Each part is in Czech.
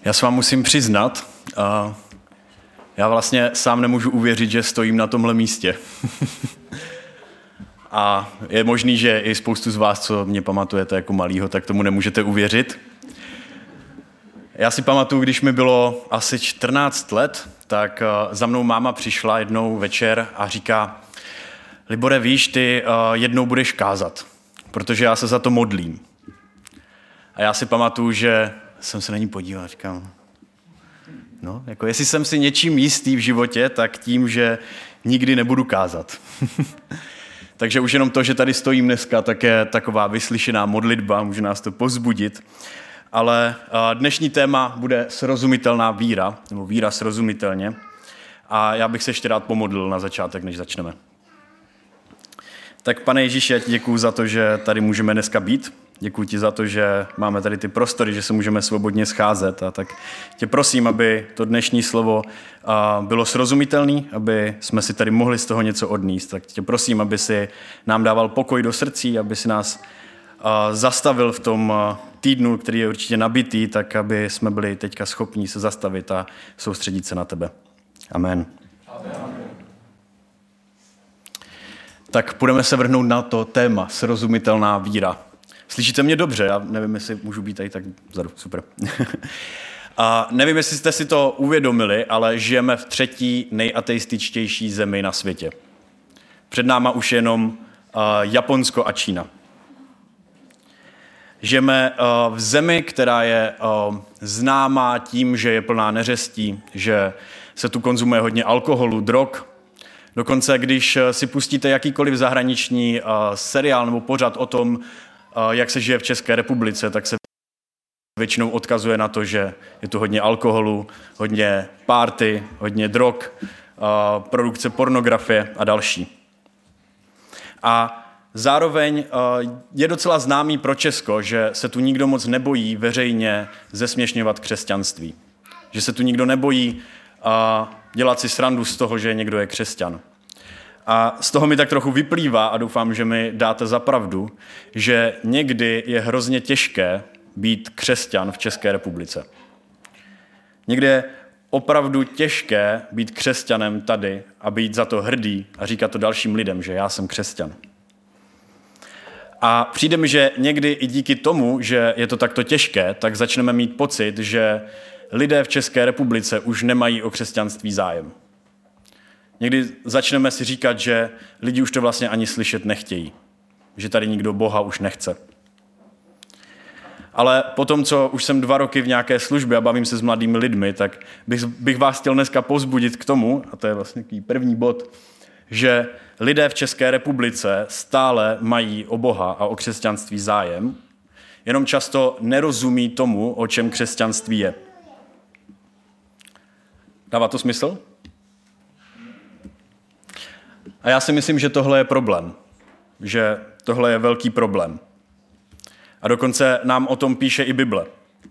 Já s vám musím přiznat, já vlastně sám nemůžu uvěřit, že stojím na tomhle místě. A je možný, že i spoustu z vás, co mě pamatujete jako malýho, tak tomu nemůžete uvěřit. Já si pamatuju, když mi bylo asi 14 let, tak za mnou máma přišla jednou večer a říká: Libore, víš, ty jednou budeš kázat, protože já se za to modlím. A já si pamatuju, že jsem se na ní podíval a říkám, no, jako jestli jsem si něčím jistý v životě, tak tím, že nikdy nebudu kázat. Takže už jenom to, že tady stojím dneska, tak je taková vyslyšená modlitba, může nás to povzbudit. Ale dnešní téma bude srozumitelná víra, nebo víra srozumitelně. A já bych se ještě rád pomodlil na začátek, než začneme. Tak Pane Ježíši, já ti děkuju za to, že tady můžeme dneska být. Děkuji ti za to, že máme tady ty prostory, že se můžeme svobodně scházet. A tak tě prosím, aby to dnešní slovo bylo srozumitelné, aby jsme si tady mohli z toho něco odníst. Tak tě prosím, aby si nám dával pokoj do srdcí, aby si nás zastavil v tom týdnu, který je určitě nabitý, tak aby jsme byli teďka schopni se zastavit a soustředit se na tebe. Amen. Amen. Tak půjdeme se vrhnout na to téma srozumitelná víra. Slyšíte mě dobře? Já nevím, jestli můžu být tady tak vzadu. Super. A nevím, jestli jste si to uvědomili, ale žijeme v třetí nejateističtější zemi na světě. Před náma už jenom Japonsko a Čína. Žijeme v zemi, která je známá tím, že je plná neřestí, že se tu konzumuje hodně alkoholu, drog. Dokonce, když si pustíte jakýkoliv zahraniční seriál nebo pořad o tom, jak se žije v České republice, tak se většinou odkazuje na to, že je tu hodně alkoholu, hodně party, hodně drog, produkce pornografie a další. A zároveň je docela známý pro Česko, že se tu nikdo moc nebojí veřejně zesměšňovat křesťanství. Že se tu nikdo nebojí dělat si srandu z toho, že někdo je křesťan. A z toho mi tak trochu vyplývá, a doufám, že mi dáte za pravdu, že někdy je hrozně těžké být křesťan v České republice. Někdy je opravdu těžké být křesťanem tady a být za to hrdý a říkat to dalším lidem, že já jsem křesťan. A přijde mi, že někdy i díky tomu, že je to takto těžké, tak začneme mít pocit, že lidé v České republice už nemají o křesťanství zájem. Někdy začneme si říkat, že lidi už to vlastně ani slyšet nechtějí. Že tady nikdo Boha už nechce. Ale potom, co už jsem 2 roky v nějaké službě a bavím se s mladými lidmi, tak bych vás chtěl dneska povzbudit k tomu, a to je vlastně takový první bod, že lidé v České republice stále mají o Boha a o křesťanství zájem, jenom často nerozumí tomu, o čem křesťanství je. Dává to smysl? A já si myslím, že tohle je problém. Že tohle je velký problém. A dokonce nám o tom píše i Bible.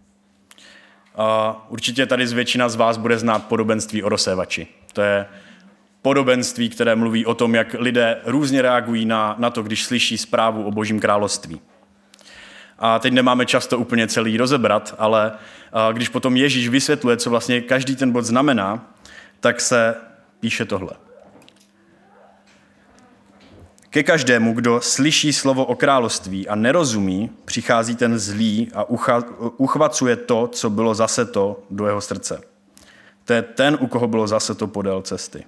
A určitě tady většina z vás bude znát podobenství o rozsévači. To je podobenství, které mluví o tom, jak lidé různě reagují na to, když slyší zprávu o Božím království. A teď nemáme často úplně celý rozebrat, ale když potom Ježíš vysvětluje, co vlastně každý ten bod znamená, tak se píše tohle. Ke každému, kdo slyší slovo o království a nerozumí, přichází ten zlý a uchvacuje to, co bylo zaseto do jeho srdce. To je ten, u koho bylo zaseto podél cesty.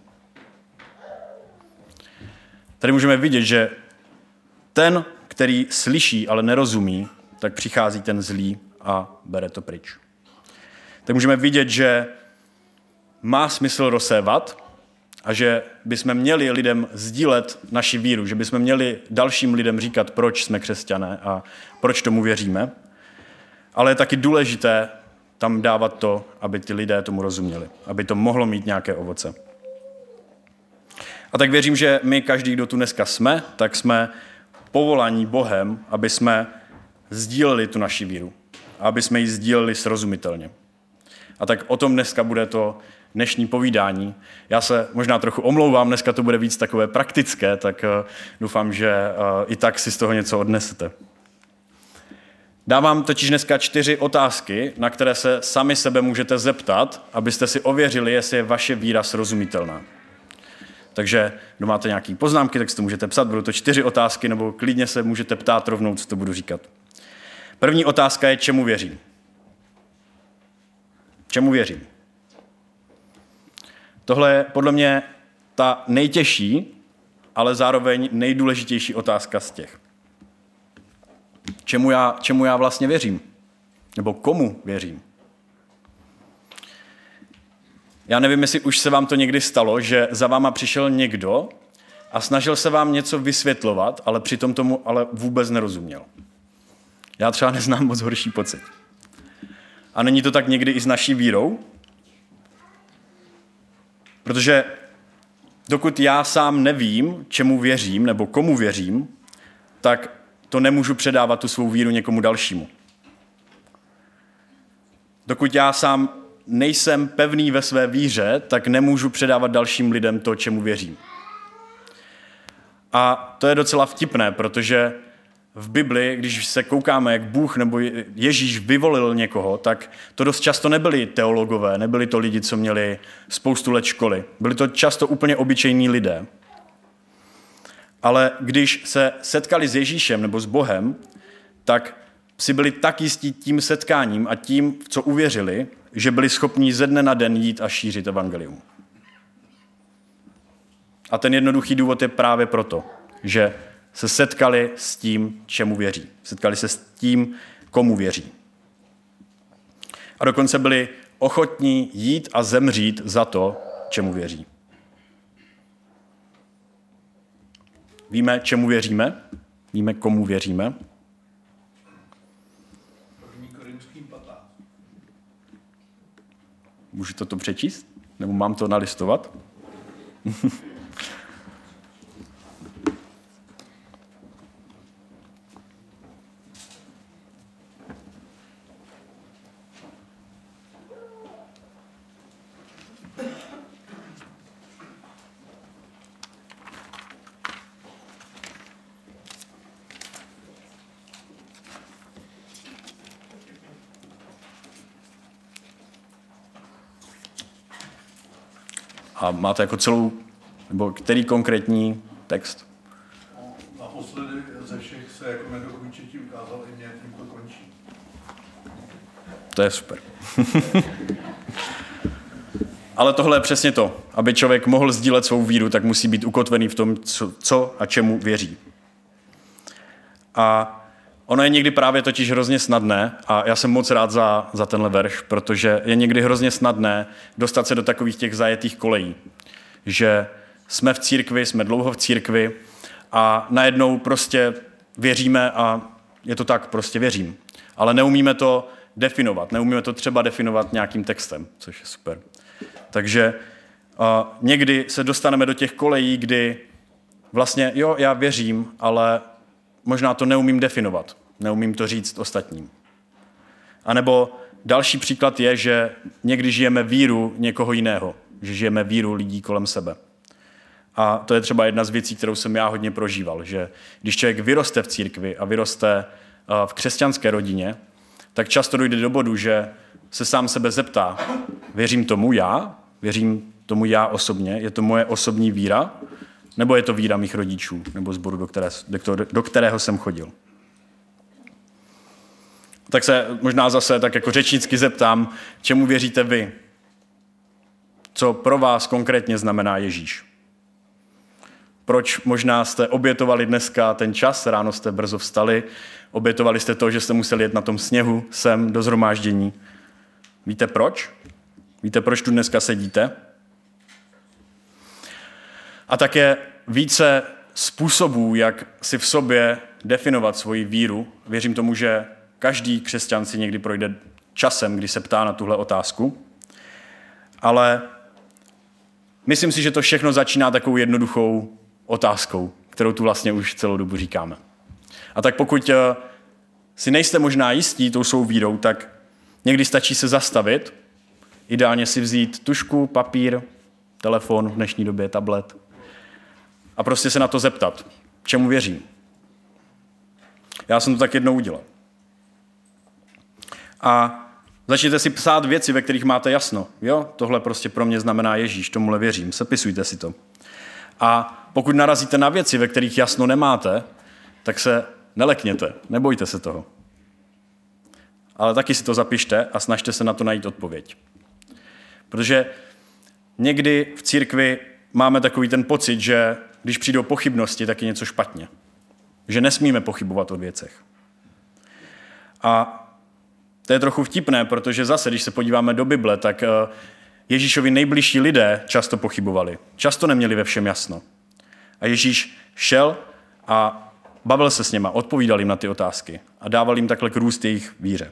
Tady můžeme vidět, že ten, který slyší, ale nerozumí, tak přichází ten zlý a bere to pryč. Tak můžeme vidět, že má smysl rozsévat a že bychom měli lidem sdílet naši víru, že bychom měli dalším lidem říkat, proč jsme křesťané a proč tomu věříme. Ale je taky důležité tam dávat to, aby ty lidé tomu rozuměli, aby to mohlo mít nějaké ovoce. A tak věřím, že my, každý, kdo tu dneska jsme, tak jsme povolaní Bohem, aby jsme sdíleli tu naši víru. A aby jsme ji sdíleli srozumitelně. A tak o tom dneska bude to dnešní povídání. Já se možná trochu omlouvám, dneska to bude víc takové praktické, tak doufám, že i tak si z toho něco odnesete. Dávám totiž dneska 4 otázky, na které se sami sebe můžete zeptat, abyste si ověřili, jestli je vaše víra srozumitelná. Takže kdo máte nějaké poznámky, tak si to můžete psat. Budou to 4 otázky, nebo klidně se můžete ptát rovnou, co to budu říkat. První otázka je, čemu věřím. Čemu věřím? Tohle je podle mě ta nejtěžší, ale zároveň nejdůležitější otázka z těch. Čemu já vlastně věřím? Nebo komu věřím? Já nevím, jestli už se vám to někdy stalo, že za váma přišel někdo a snažil se vám něco vysvětlovat, ale přitom tomu ale vůbec nerozuměl. Já třeba neznám moc horší pocit. A není to tak někdy i s naší vírou? Protože dokud já sám nevím, čemu věřím nebo komu věřím, tak to nemůžu předávat tu svou víru někomu dalšímu. Dokud já sám nejsem pevný ve své víře, tak nemůžu předávat dalším lidem to, čemu věřím. A to je docela vtipné, protože v Bibli, když se koukáme, jak Bůh nebo Ježíš vyvolil někoho, tak to dost často nebyli teologové, nebyli to lidi, co měli spoustu let školy. Byli to často úplně obyčejní lidé. Ale když se setkali s Ježíšem nebo s Bohem, tak si byli tak jistí tím setkáním a tím, v co uvěřili, že byli schopní ze dne na den jít a šířit evangelium. A ten jednoduchý důvod je právě proto, že se setkali s tím, čemu věří. Setkali se s tím, komu věří. A dokonce byli ochotní jít a zemřít za to, čemu věří. Víme, čemu věříme? Víme, komu věříme? Můžu to přečíst? Nebo mám to nalistovat? A máte jako celou, nebo který konkrétní text? Naposledy ze všech se jako nedokončití ukázal i mě, tím to končí. To je super. Ale tohle je přesně to. Aby člověk mohl sdílet svou víru, tak musí být ukotvený v tom, co a čemu věří. A ono je někdy právě totiž hrozně snadné, a já jsem moc rád za tenhle verš, protože je někdy hrozně snadné dostat se do takových těch zajetých kolejí, že jsme v církvi, jsme dlouho v církvi a najednou prostě věříme a je to tak, prostě věřím. Ale neumíme to definovat, neumíme to třeba definovat nějakým textem, což je super. Takže někdy se dostaneme do těch kolejí, kdy vlastně jo, já věřím, ale možná to neumím definovat, neumím to říct ostatním. A nebo další příklad je, že někdy žijeme víru někoho jiného, že žijeme víru lidí kolem sebe. A to je třeba jedna z věcí, kterou jsem já hodně prožíval, že když člověk vyroste v církvi a vyroste v křesťanské rodině, tak často dojde do bodu, že se sám sebe zeptá, věřím tomu já? Věřím tomu já osobně? Je to moje osobní víra? Nebo je to víra mých rodičů nebo sboru, do kterého jsem chodil? Tak se možná zase tak jako řečnicky zeptám, čemu věříte vy? Co pro vás konkrétně znamená Ježíš? Proč možná jste obětovali dneska ten čas, ráno jste brzo vstali, obětovali jste to, že jste museli jet na tom sněhu sem do shromáždění. Víte proč? Víte, proč tu dneska sedíte? A také více způsobů, jak si v sobě definovat svoji víru. Věřím tomu, že každý křesťan si někdy projde časem, kdy se ptá na tuhle otázku. Ale myslím si, že to všechno začíná takovou jednoduchou otázkou, kterou tu vlastně už celou dobu říkáme. A tak pokud si nejste možná jistí tou svou vírou, tak někdy stačí se zastavit, ideálně si vzít tužku, papír, telefon, v dnešní době tablet a prostě se na to zeptat, čemu věřím. Já jsem to tak jednou udělal. A začněte si psát věci, ve kterých máte jasno. Jo, tohle prostě pro mě znamená Ježíš, tomuhle věřím, sepisujte si to. A pokud narazíte na věci, ve kterých jasno nemáte, tak se nelekněte, nebojte se toho. Ale taky si to zapište a snažte se na to najít odpověď. Protože někdy v církvi máme takový ten pocit, že když přijdou pochybnosti, tak je něco špatně. Že nesmíme pochybovat o věcech. A to je trochu vtipné, protože zase, když se podíváme do Bible, tak Ježíšovi nejbližší lidé často pochybovali. Často neměli ve všem jasno. A Ježíš šel a bavil se s nima, odpovídal jim na ty otázky a dával jim takhle růst jejich víře.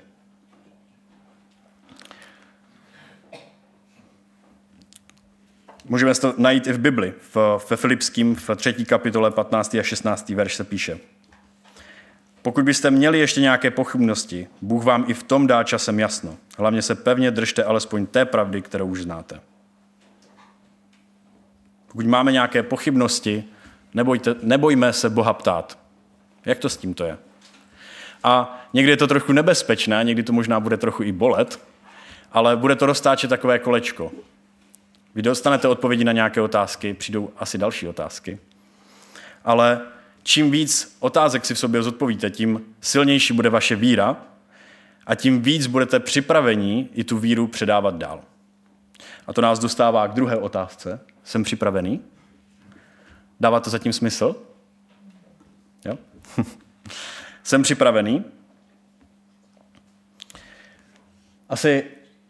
Můžeme to najít i v Bibli. Ve Filipským v 3. kapitole 15. a 16. verš se píše. Pokud byste měli ještě nějaké pochybnosti, Bůh vám i v tom dá časem jasno. Hlavně se pevně držte alespoň té pravdy, kterou už znáte. Pokud máme nějaké pochybnosti, nebojme se Boha ptát. Jak to s tímto je? A někdy je to trochu nebezpečné, někdy to možná bude trochu i bolet, ale bude to roztáčet takové kolečko. Vy dostanete odpovědi na nějaké otázky, přijdou asi další otázky. Ale čím víc otázek si v sobě zodpovíte, tím silnější bude vaše víra a tím víc budete připraveni i tu víru předávat dál. A to nás dostává k druhé otázce. Jsem připravený? Dává to zatím smysl? Jo? Jsem připravený? Asi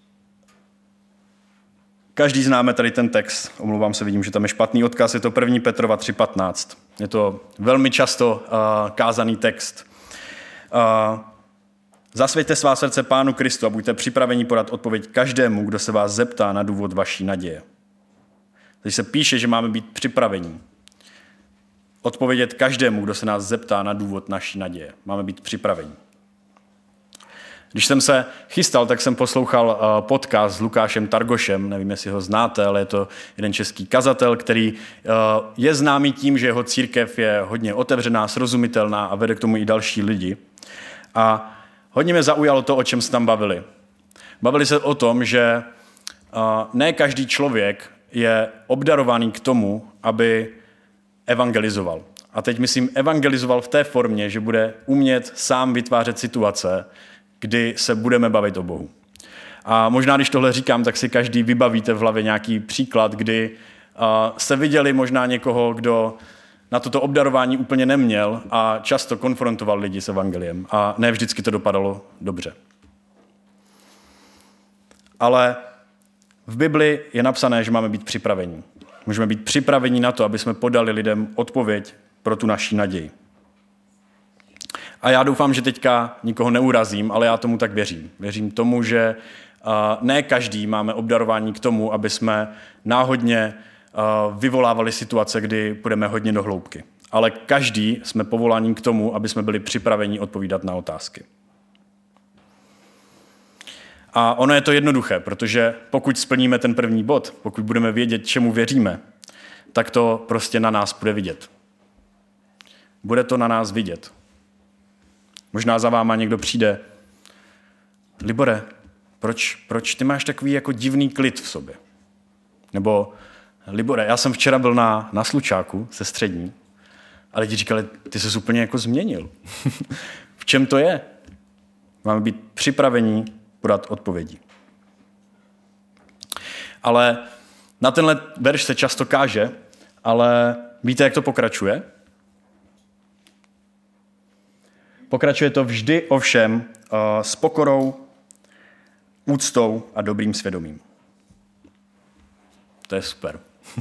každý známe tady ten text. Omlouvám se, vidím, že tam je špatný odkaz. Je to 1. Petrova 3.15. Je to velmi často kázaný text. Zasvěťte svá srdce Pánu Kristu a buďte připraveni podat odpověď každému, kdo se vás zeptá na důvod vaší naděje. Když se píše, že máme být připraveni. Odpovědět každému, kdo se nás zeptá na důvod naší naděje. Máme být připraveni. Když jsem se chystal, tak jsem poslouchal podcast s Lukášem Targošem, nevím, jestli ho znáte, ale je to jeden český kazatel, který je známý tím, že jeho církev je hodně otevřená, srozumitelná a vede k tomu i další lidi. A hodně mě zaujalo to, o čem se tam bavili. Bavili se o tom, že ne každý člověk je obdarovaný k tomu, aby evangelizoval. A teď myslím evangelizoval v té formě, že bude umět sám vytvářet situace, kdy se budeme bavit o Bohu. A možná, když tohle říkám, tak si každý vybavíte v hlavě nějaký příklad, kdy jste viděli možná někoho, kdo na toto obdarování úplně neměl a často konfrontoval lidi s evangeliem. A ne vždycky to dopadalo dobře. Ale v Bibli je napsané, že máme být připraveni. Můžeme být připraveni na to, aby jsme podali lidem odpověď pro tu naši naději. A já doufám, že teďka nikoho neurazím, ale já tomu tak věřím. Věřím tomu, že ne každý máme obdarování k tomu, aby jsme náhodně vyvolávali situace, kdy půjdeme hodně do hloubky. Ale každý jsme povoláni k tomu, aby jsme byli připraveni odpovídat na otázky. A ono je to jednoduché, protože pokud splníme ten první bod, pokud budeme vědět, čemu věříme, tak to prostě na nás bude vidět. Bude to na nás vidět. Možná za váma někdo přijde. Libore, proč ty máš takový jako divný klid v sobě? Nebo Libore, já jsem včera byl na slučáku se střední a lidi říkali, ty jsi úplně jako změnil. V čem to je? Máme být připraveni podat odpovědi. Ale na tenhle verš se často káže, ale víte, jak to pokračuje? Pokračuje to vždy ovšem s pokorou, úctou a dobrým svědomím. To je super.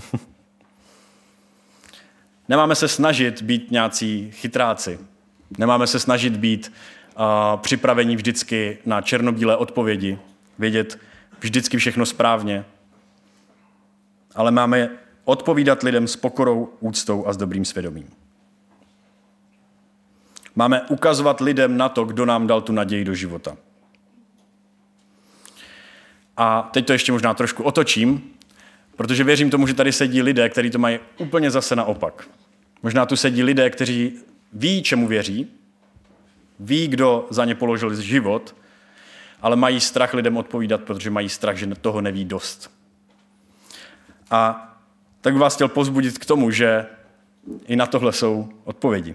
Nemáme se snažit být nějací chytráci. Nemáme se snažit být připraveni vždycky na černobílé odpovědi, vědět vždycky všechno správně. Ale máme odpovídat lidem s pokorou, úctou a s dobrým svědomím. Máme ukazovat lidem na to, kdo nám dal tu naději do života. A teď to ještě možná trošku otočím, protože věřím tomu, že tady sedí lidé, kteří to mají úplně zase naopak. Možná tu sedí lidé, kteří ví, čemu věří, ví, kdo za ně položil život, ale mají strach lidem odpovídat, protože mají strach, že toho neví dost. A tak bych vás chtěl povzbudit k tomu, že i na tohle jsou odpovědi.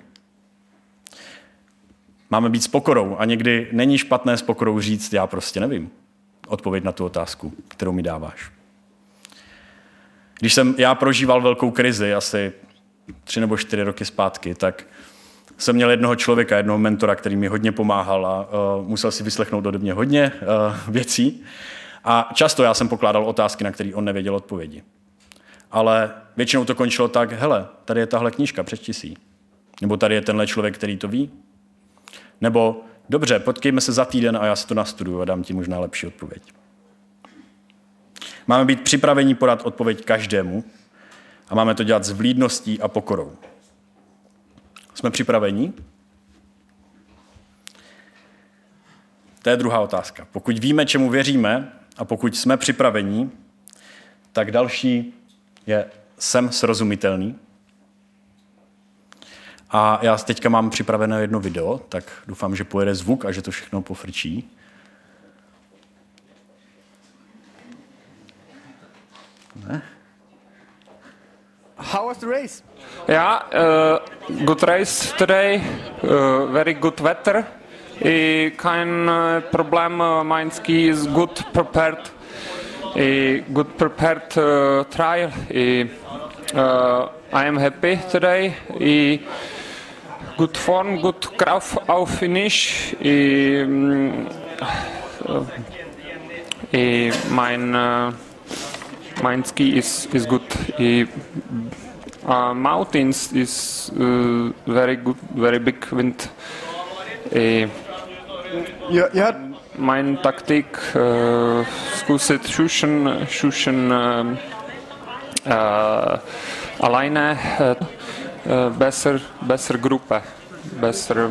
Máme být s pokorou a někdy není špatné s pokorou říct, já prostě nevím odpověď na tu otázku, kterou mi dáváš. Když jsem já prožíval velkou krizi asi 3 nebo 4 roky zpátky, tak jsem měl jednoho člověka, jednoho mentora, který mi hodně pomáhal a musel si vyslechnout ode mě hodně věcí. A často já jsem pokládal otázky, na které on nevěděl odpovědi. Ale většinou to končilo tak, hele, tady je tahle knížka, přečti si ji. Nebo tady je tenhle člověk, který to ví. Nebo dobře, potkejme se za týden a já si to nastuduju a dám ti možná lepší odpověď. Máme být připraveni podat odpověď každému a máme to dělat s vlídností a pokorou. Jsme připraveni? To je druhá otázka. Pokud víme, čemu věříme a pokud jsme připraveni, tak další je jsem srozumitelný. A já teďka mám připravené jedno video, tak doufám, že pojede zvuk a že to všechno pofrčí. Ne? How was the race? Yeah, good race today. Very good weather. Kein problem. Mein ski is good prepared. Good prepared trial. I am happy today. Good form, good Kraft auf finish. Mein ski is good. Mountains is very good, very big wind. Ja, Mein Taktik zkusit šušen alleine besser Gruppe, besser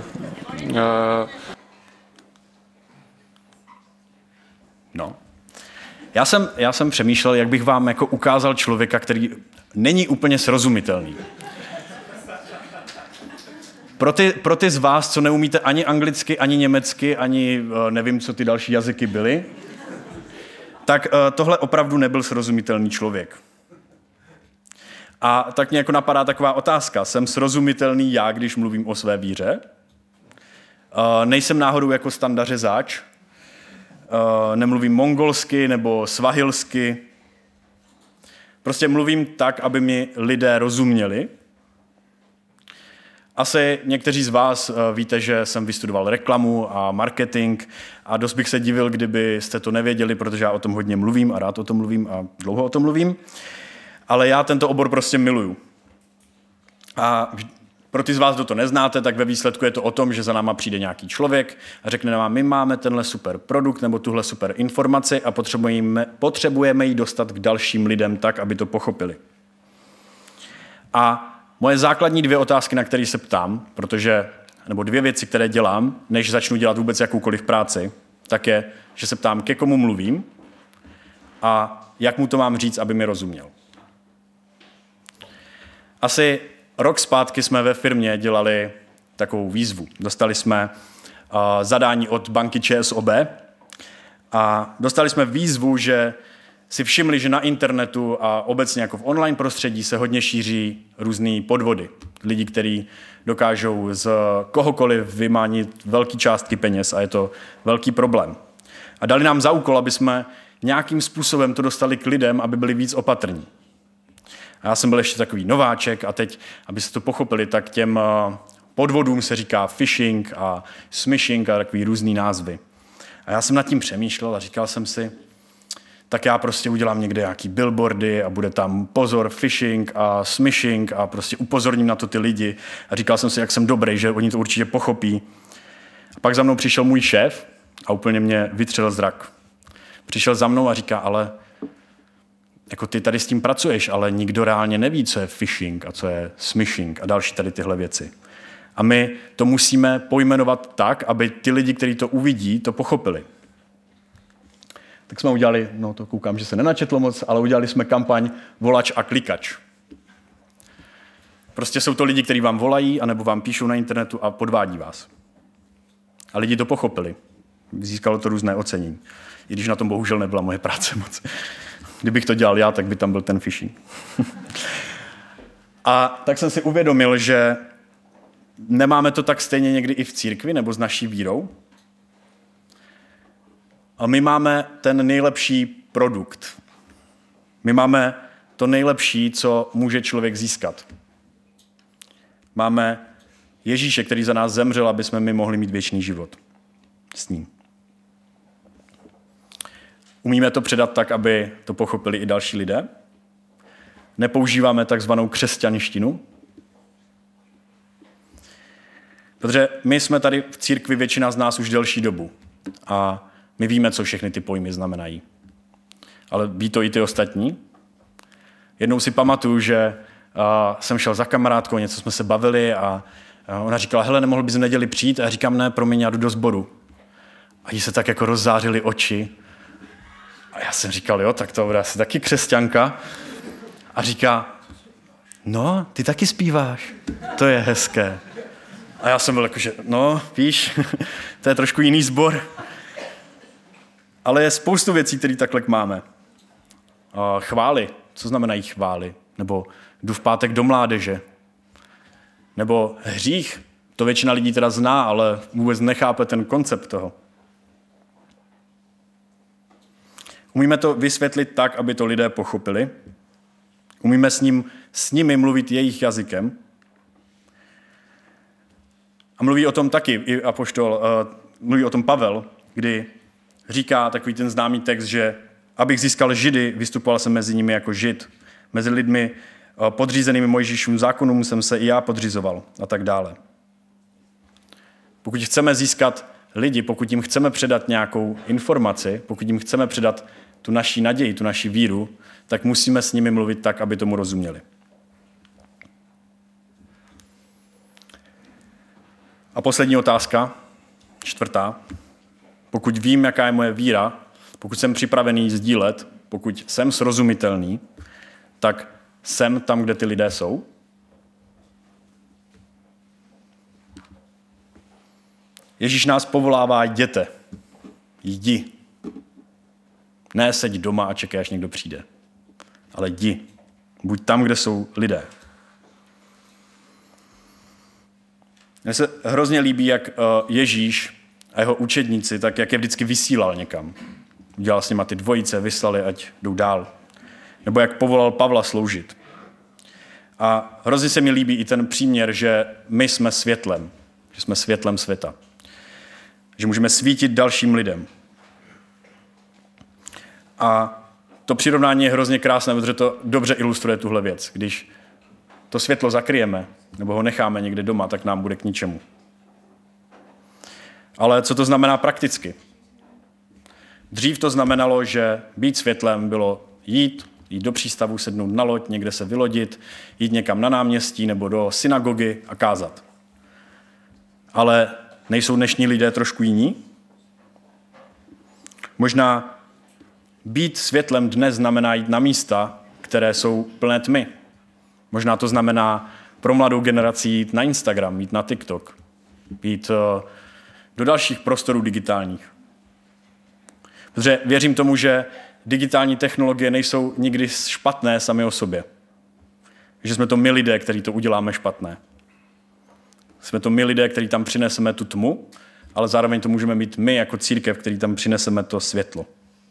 No. Já jsem přemýšlel, jak bych vám jako ukázal člověka, který není úplně srozumitelný. Pro ty z vás, co neumíte ani anglicky, ani německy, ani nevím, co ty další jazyky byly, tak tohle opravdu nebyl srozumitelný člověk. A tak mě jako napadá taková otázka. Jsem srozumitelný já, když mluvím o své víře? Nejsem náhodou jako standařezáč? Nemluvím mongolsky nebo svahilsky? Prostě mluvím tak, aby mi lidé rozuměli. Asi někteří z vás víte, že jsem vystudoval reklamu a marketing a dost bych se divil, kdybyste to nevěděli, protože já o tom hodně mluvím a rád o tom mluvím a dlouho o tom mluvím. Ale já tento obor prostě miluju. A pro ty z vás, kdo to neznáte, tak ve výsledku je to o tom, že za náma přijde nějaký člověk a řekne nám, my máme tenhle super produkt nebo tuhle super informaci a potřebujeme ji dostat k dalším lidem tak, aby to pochopili. A moje základní 2 otázky, na které se ptám, nebo 2 věci, které dělám, než začnu dělat vůbec jakoukoliv práci, tak je, že se ptám, ke komu mluvím a jak mu to mám říct, aby mi rozuměl. Asi rok zpátky jsme ve firmě dělali takovou výzvu. Dostali jsme zadání od banky ČSOB a dostali jsme výzvu, že si všimli, že na internetu a obecně jako v online prostředí se hodně šíří různý podvody. Lidi, kteří dokážou z kohokoliv vymánit velké částky peněz a je to velký problém. A dali nám za úkol, aby jsme nějakým způsobem to dostali k lidem, aby byli víc opatrní. A já jsem byl ještě takový nováček a teď, aby se to pochopili, tak těm podvodům se říká phishing a smishing a takový různý názvy. A já jsem nad tím přemýšlel a říkal jsem si, tak já prostě udělám někde nějaký billboardy a bude tam pozor, phishing a smishing a prostě upozorním na to ty lidi. A říkal jsem si, jak jsem dobrý, že oni to určitě pochopí. A pak za mnou přišel můj šéf a úplně mě vytřel zrak. Přišel za mnou a říká, ale jako ty tady s tím pracuješ, ale nikdo reálně neví, co je phishing a co je smishing a další tady tyhle věci. A my to musíme pojmenovat tak, aby ty lidi, kteří to uvidí, to pochopili. Tak jsme udělali, to koukám, že se nenačetlo moc, ale udělali jsme kampaň Volač a klikač. Prostě jsou to lidi, kteří vám volají, anebo vám píšou na internetu a podvádí vás. A lidi to pochopili. získalo to různé ocenění. I když na tom bohužel nebyla moje práce moc. Kdybych to dělal já, tak by tam byl ten phishing. A tak jsem si uvědomil, že nemáme to tak stejně někdy i v církvi nebo s naší vírou. A my máme ten nejlepší produkt. My máme to nejlepší, co může člověk získat. Máme Ježíše, který za nás zemřel, aby jsme my mohli mít věčný život s ním. Umíme to předat tak, aby to pochopili i další lidé. Nepoužíváme takzvanou křesťanštinu. Protože my jsme tady v církvi, většina z nás už delší dobu. A my víme, co všechny ty pojmy znamenají. Ale ví to i ty ostatní. Jednou si pamatuju, že jsem šel za kamarádkou, něco jsme se bavili a ona říkala, hele, nemohl bys v neděli přijít? A já říkám, ne, promiň, já jdu do sboru. A jí se tak jako rozzářily oči. A já jsem říkal, jo, tak to bude asi taky křesťanka. A říká, no, ty taky zpíváš. To je hezké. A já jsem byl jako, že no, víš, to je trošku jiný sbor. Ale je spoustu věcí, které takhle máme. Chvály. Co znamenají chvály? Nebo jdu v pátek do mládeže. Nebo hřích. To většina lidí teda zná, ale vůbec nechápe ten koncept toho. Umíme to vysvětlit tak, aby to lidé pochopili. Umíme s nimi mluvit jejich jazykem. A mluví o tom taky i apoštol, mluví o tom Pavel, kdy říká takový ten známý text, že abych získal Židy, vystupoval jsem mezi nimi jako Žid. Mezi lidmi podřízenými Mojžíšům zákonům jsem se i já podřizoval a tak dále. Pokud chceme získat lidi, pokud jim chceme předat nějakou informaci, pokud jim chceme předat tu naši naději, tu naši víru, tak musíme s nimi mluvit tak, aby tomu rozuměli. A poslední otázka, 4. Pokud vím, jaká je moje víra, pokud jsem připravený ji sdílet, pokud jsem srozumitelný, tak jsem tam, kde ty lidé jsou. Ježíš nás povolává, jděte, jdi. Ne seď doma a čekaj, až někdo přijde, ale jdi. Buď tam, kde jsou lidé. Mně se hrozně líbí, jak Ježíš a jeho učedníci, tak jak je vždycky vysílal někam. Udělal s nima ty dvojice, vyslali, ať jdou dál. Nebo jak povolal Pavla sloužit. A hrozně se mi líbí i ten příměr, že my jsme světlem. Že jsme světlem světa. Že můžeme svítit dalším lidem. A to přirovnání je hrozně krásné, protože to dobře ilustruje tuhle věc. Když to světlo zakryjeme, nebo ho necháme někde doma, tak nám bude k ničemu. Ale co to znamená prakticky? Dřív to znamenalo, že být světlem bylo jít do přístavu, sednout na loď, někde se vylodit, jít někam na náměstí nebo do synagogy a kázat. Ale nejsou dnešní lidé trošku jiní? Možná být světlem dnes znamená jít na místa, které jsou plné tmy. Možná to znamená pro mladou generaci jít na Instagram, jít na TikTok, jít do dalších prostorů digitálních. Protože věřím tomu, že digitální technologie nejsou nikdy špatné sami o sobě. Že jsme to my lidé, kteří to uděláme špatné. Jsme to my lidé, kteří tam přineseme tu tmu, ale zároveň to můžeme mít my jako církev, který tam přineseme to světlo.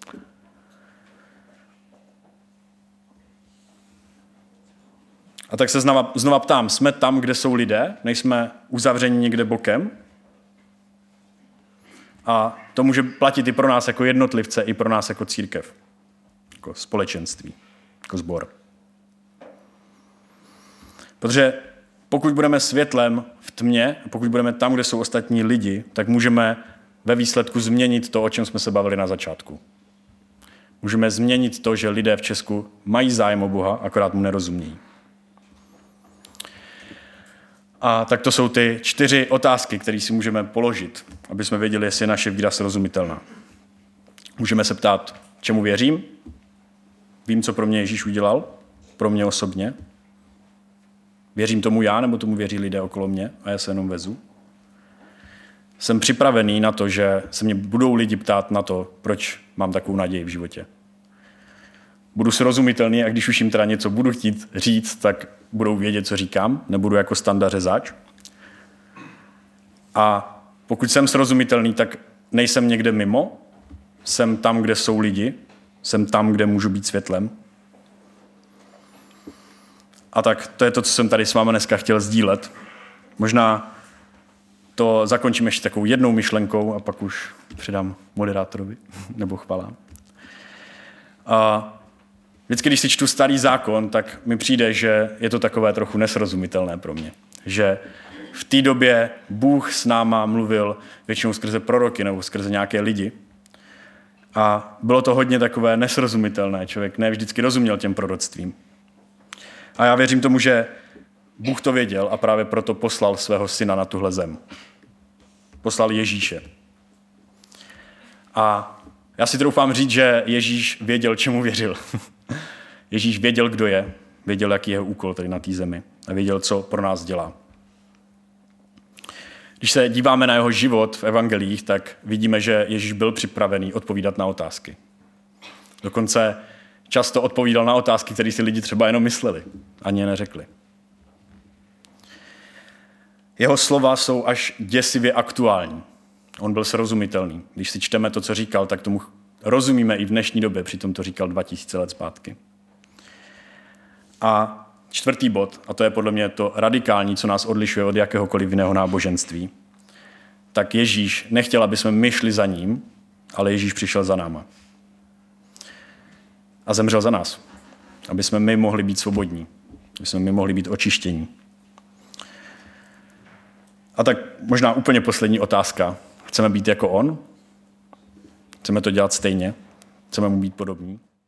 A tak se znova ptám, jsme tam, kde jsou lidé, nejsme uzavřeni někde bokem? A to může platit i pro nás jako jednotlivce, i pro nás jako církev, jako společenství, jako sbor. Protože pokud budeme světlem v tmě, pokud budeme tam, kde jsou ostatní lidi, tak můžeme ve výsledku změnit to, o čem jsme se bavili na začátku. Můžeme změnit to, že lidé v Česku mají zájem o Boha, akorát mu nerozumějí. A tak to jsou ty 4 otázky, které si můžeme položit, aby jsme věděli, jestli je naše víra srozumitelná. Můžeme se ptát, čemu věřím? Vím, co pro mě Ježíš udělal, pro mě osobně. Věřím tomu já, nebo tomu věří lidé okolo mě a já se jenom vezu? jsem připravený na to, že se mě budou lidi ptát na to, proč mám takovou naději v životě. Budu srozumitelný a když už jim teda něco budu chtít říct, tak budou vědět, co říkám, nebudu jako Standa řezač. A pokud jsem srozumitelný, tak nejsem někde mimo, jsem tam, kde jsou lidi, jsem tam, kde můžu být světlem. A tak to je to, co jsem tady s vámi dneska chtěl sdílet. Možná to zakončím ještě takovou jednou myšlenkou a pak už předám moderátorovi, nebo chvalám. A vždycky, když si čtu Starý zákon, tak mi přijde, že je to takové trochu nesrozumitelné pro mě. Že v té době Bůh s náma mluvil většinou skrze proroky nebo skrze nějaké lidi. A bylo to hodně takové nesrozumitelné. Člověk ne vždycky rozuměl těm proroctvím. A já věřím tomu, že Bůh to věděl a právě proto poslal svého syna na tuhle zem. Poslal Ježíše. A já si troufám říct, že Ježíš věděl, čemu věřil. Ježíš věděl, kdo je, věděl, jaký je jeho úkol tady na té zemi a věděl, co pro nás dělá. Když se díváme na jeho život v evangelích, tak vidíme, že Ježíš byl připravený odpovídat na otázky. Dokonce často odpovídal na otázky, které si lidi třeba jenom mysleli, ani je neřekli. Jeho slova jsou až děsivě aktuální. On byl srozumitelný. Když si čteme to, co říkal, tak tomu rozumíme i v dnešní době, přitom to říkal 2000 let zpátky. A čtvrtý bod, a to je podle mě to radikální, co nás odlišuje od jakéhokoliv jiného náboženství, tak Ježíš nechtěl, aby jsme my šli za ním, ale Ježíš přišel za náma. A zemřel za nás, aby jsme my mohli být svobodní, aby jsme my mohli být očištění. A tak možná úplně poslední otázka. Chceme být jako on? Chceme to dělat stejně? Chceme mu být podobní?